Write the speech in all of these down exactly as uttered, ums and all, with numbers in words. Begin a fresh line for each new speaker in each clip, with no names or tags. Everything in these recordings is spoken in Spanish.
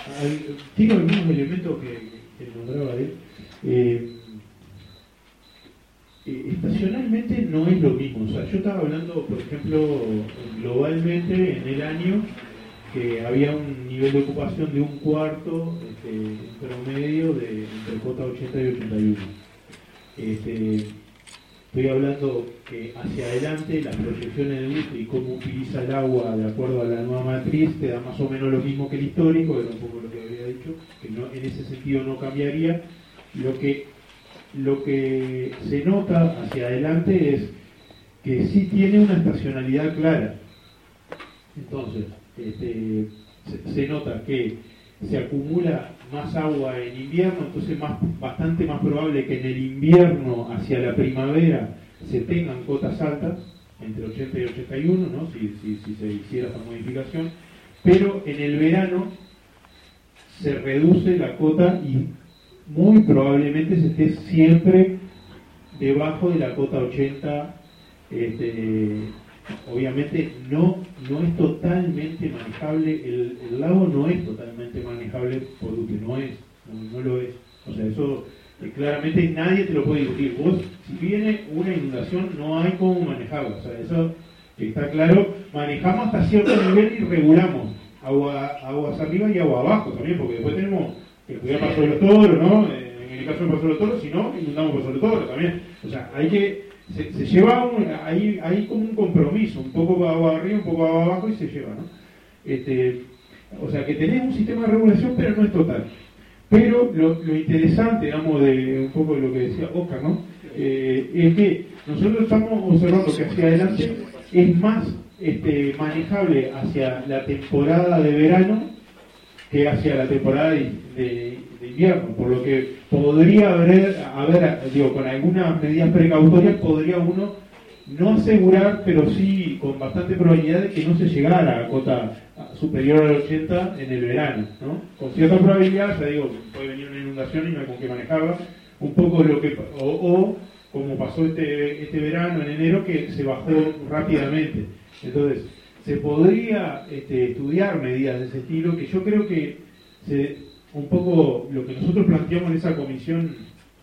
hay, tiene algunos elementos que, que nombraba él. Eh, eh, estacionalmente no es lo mismo. O sea, yo estaba hablando, por ejemplo, globalmente en el año, que había un nivel de ocupación de un cuarto este, en promedio de entre J ochenta y ochenta y uno. Este, estoy hablando que hacia adelante las proyecciones de U T E y cómo utiliza el agua de acuerdo a la nueva matriz te da más o menos lo mismo que el histórico, era un poco lo que había dicho, que no, en ese sentido no cambiaría. Lo que, lo que se nota hacia adelante es que sí tiene una estacionalidad clara. Entonces, Este, se, se nota que se acumula más agua en invierno, entonces más, bastante más probable que en el invierno hacia la primavera se tengan cotas altas, entre ochenta y ochenta y uno, ¿no? si, si, si se hiciera esa modificación, pero en el verano se reduce la cota y muy probablemente se esté siempre debajo de la cota ochenta. Este, obviamente no, no es totalmente manejable, el, el lago no es totalmente manejable por lo que no es, no, no lo es. O sea, eso eh, claramente nadie te lo puede discutir. Vos, si viene una inundación, no hay cómo manejarlo. O sea, eso está claro. Manejamos hasta cierto nivel y regulamos agua, aguas arriba y agua abajo también, porque después tenemos que cuidar Paso de los Toros, ¿no? En el caso de Paso de los Toros, si no, inundamos Paso de los Toros también. O sea, hay que Se, se lleva un, ahí, ahí como un compromiso, un poco agua arriba, un poco agua abajo y se lleva, ¿no? Este, o sea que tenés un sistema de regulación, pero no es total. Pero lo, lo interesante, digamos, de un poco de lo que decía Oscar, ¿no? Eh, es que nosotros estamos observando que hacia adelante es más este, manejable hacia la temporada de verano que hacia la temporada de, de, de invierno, por lo que podría haber, haber, digo, con algunas medidas precautorias podría uno no asegurar, pero sí con bastante probabilidad de que no se llegara a cota superior al ochenta en el verano, ¿no? Con cierta probabilidad, ya digo, puede venir una inundación y no hay con qué manejarla, un poco lo que, o, o como pasó este, este verano en enero, que se bajó rápidamente. Entonces, se podría este, estudiar medidas de ese estilo, que yo creo que se, un poco lo que nosotros planteamos en esa comisión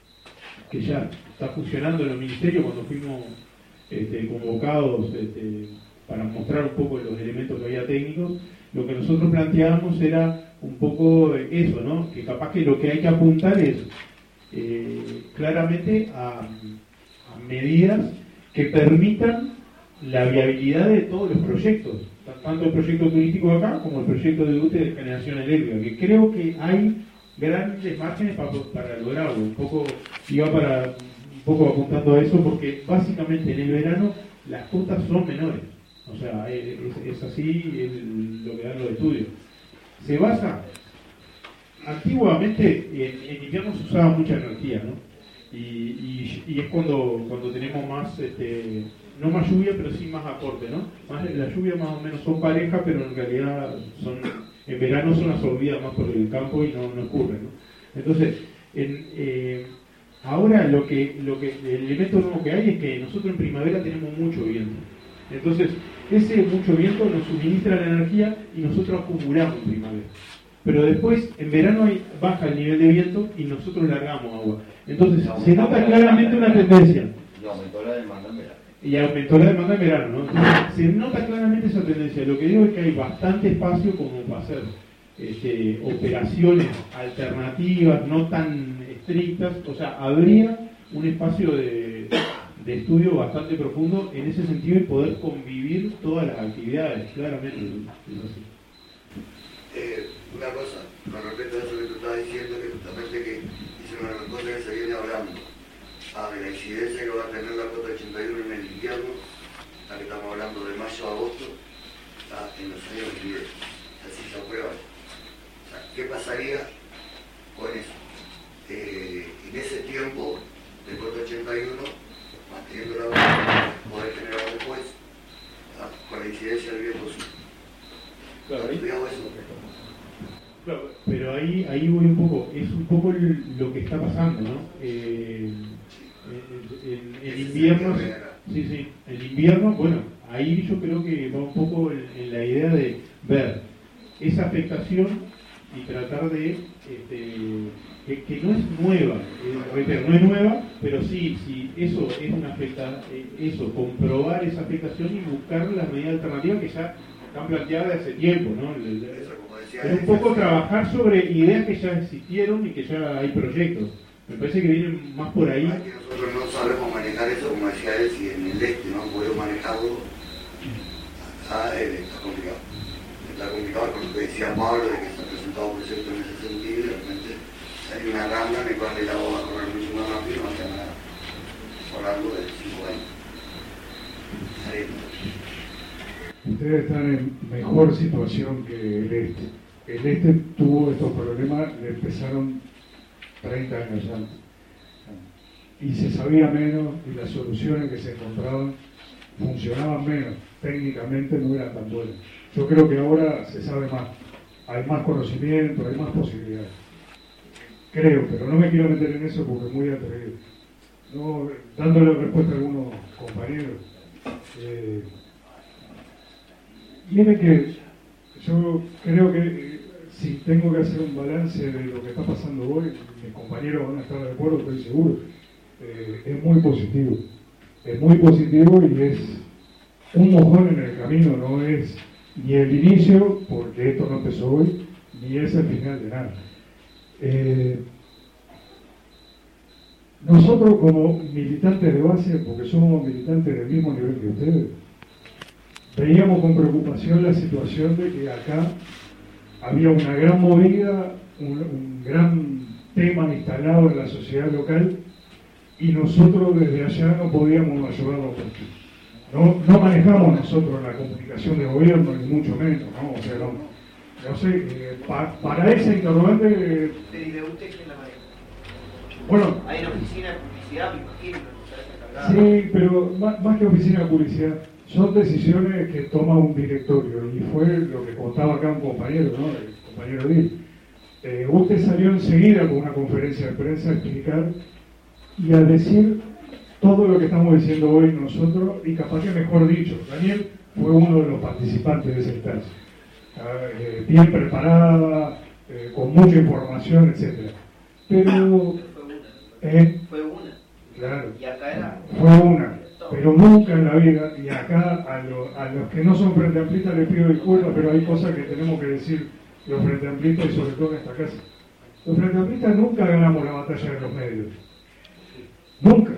que ya está funcionando en los ministerios cuando fuimos este, convocados este, para mostrar un poco los elementos que había técnicos, lo que nosotros planteábamos era un poco eso, ¿no? Que capaz que lo que hay que apuntar es eh, claramente a, a medidas que permitan la viabilidad de todos los proyectos, tanto el proyecto turístico acá como el proyecto de U T E de generación eléctrica, que creo que hay grandes márgenes para, para lograrlo. Un poco iba para un poco apuntando a eso, porque básicamente en el verano las cotas son menores, o sea, es, es así el, lo que dan los estudios. Se basa, antiguamente en, en invierno se usaba mucha energía, ¿no? Y, y, y es cuando, cuando tenemos más este, no más lluvia, pero sí más aporte, ¿no? Más, las lluvias más o menos son parejas, pero en realidad son, en verano son absorbidas más por el campo y no, no ocurren, ¿no? Entonces, en, eh, ahora lo que, lo que, el elemento nuevo que hay es que nosotros en primavera tenemos mucho viento. Entonces, ese mucho viento nos suministra la energía y nosotros acumulamos en primavera. Pero después, en verano hay, baja el nivel de viento y nosotros largamos agua. Entonces, se nota claramente una tendencia.
Y aumentó la demanda en verano.
Y aumentó la demanda en verano, ¿no? Entonces, se nota claramente esa tendencia. Lo que digo es que hay bastante espacio como para hacer este, operaciones alternativas, no tan estrictas. O sea, habría un espacio de, de estudio bastante profundo en ese sentido y poder convivir todas las actividades, claramente. Es así.
Eh, una cosa, con respecto a eso que tú estabas diciendo, que justamente que es una de las cosas que se viene hablando, ah, de la incidencia que va a tener la cota ochenta y uno en el invierno, la que estamos hablando de mayo a agosto, ah, en los años venideros, así se aprueba. O sea, ¿qué pasaría con eso? Eh, en ese tiempo de cota ochenta y uno, manteniendo la base, poder generar después, ah, con la incidencia del viento sur.
Claro, ahí,
eso.
Claro, pero ahí, ahí voy un poco, es un poco el, lo que está pasando, ¿no? Eh, en, en, en invierno, sí, sí, en invierno, bueno, ahí yo creo que va un poco en, en la idea de ver esa afectación y tratar de, este, que, que no es nueva, eh, reitero, no es nueva, pero sí, sí, eso es una afecta, eh, eso, comprobar esa afectación y buscar las medidas alternativas que ya están planteadas de hace tiempo, ¿no? El, el, pero un poco trabajar sobre ideas que ya existieron y que ya hay proyectos. Me parece que vienen más por ahí.
Aquí nosotros no sabemos manejar eso, como decía él, si en el este no podemos manejarlo, ah, eh, está complicado. Está complicado con lo que decía Pablo, de que se ha presentado proyectos en ese sentido, y de repente hay una rama en la cual el agua va a correr mucho más rápido, no hace nada, por algo de cinco años.
Ustedes están en mejor situación que el este. El este tuvo estos problemas, le empezaron treinta años antes. Y se sabía menos y las soluciones que se encontraban funcionaban menos. Técnicamente no eran tan buenas. Yo creo que ahora se sabe más. Hay más conocimiento, hay más posibilidades. Creo, pero no me quiero meter en eso porque es muy atrevido. No, dándole respuesta a algunos compañeros. Eh, miren que yo creo que eh, si tengo que hacer un balance de lo que está pasando hoy, mis compañeros van a estar de acuerdo, estoy seguro. Eh, es muy positivo. Es muy positivo y es un mojón en el camino, no es ni el inicio, porque esto no empezó hoy, ni es el final de nada. Eh, nosotros como militantes de base, porque somos militantes del mismo nivel que ustedes, veíamos con preocupación la situación de que acá había una gran movida, un, un gran tema instalado en la sociedad local y nosotros desde allá no podíamos ayudarlo mucho. No, no manejamos nosotros la comunicación de gobierno, ni mucho menos, ¿no? O sea, no, no sé, eh, pa, para ese interrogante... Eh,
¿Pero y de usted quién la maneja?
Bueno...
Hay una oficina de publicidad, me imagino,
sí, pero más, más que oficina de publicidad, son decisiones que toma un directorio, y fue lo que contaba acá un compañero, ¿no? El compañero Dil. Eh, usted salió enseguida con una conferencia de prensa a explicar y a decir todo lo que estamos diciendo hoy nosotros, y capaz que mejor dicho, Daniel fue uno de los participantes de esa instancia, eh, bien preparada, eh, con mucha información, etcétera. Pero...
fue una.
Eh,
fue una.
Claro.
Y acá era...
Fue una. Pero nunca en la vida, y acá a, lo, a los que no son frente amplistas les pido disculpas, pero hay cosas que tenemos que decir los frente amplistas y sobre todo en esta casa. Los frente amplistas nunca ganamos la batalla de los medios. Nunca.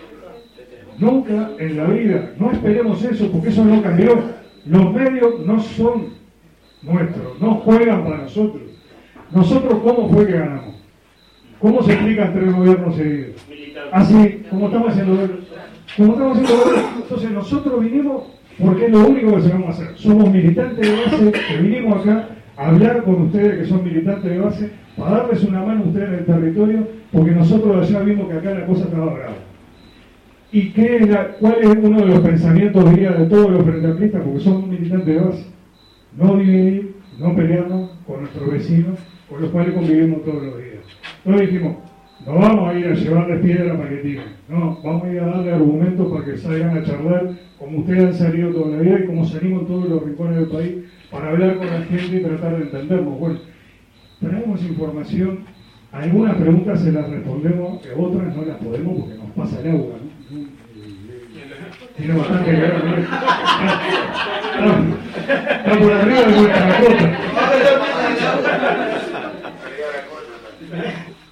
Nunca en la vida. No esperemos eso, porque eso no cambió. Los medios no son nuestros, no juegan para nosotros. Nosotros, ¿cómo fue que ganamos? ¿Cómo se explican tres gobiernos seguidos? Así, como estamos haciendo como estamos haciendo entonces nosotros vinimos porque es lo único que sabemos hacer. Somos militantes de base que vinimos acá a hablar con ustedes que son militantes de base, para darles una mano a ustedes en el territorio, porque nosotros allá vimos que acá la cosa estaba brava. ¿Y qué es la, cuál es uno de los pensamientos, diría, de todos los frente amplistas? Porque somos militantes de base. No dividir, no pelearnos con nuestros vecinos, con los cuales convivimos todos los días. Entonces dijimos, no vamos a ir a llevarles piedra para que tiren, no, vamos a ir a darle argumentos para que salgan a charlar, como ustedes han salido toda la vida y como salimos en todos los rincones del país, para hablar con la gente y tratar de entendernos. Bueno, traemos información, algunas preguntas se las respondemos, otras no las podemos porque nos pasa el agua, ¿no? Tiene bastante que ver con eso. Está por arriba de nuestra cota.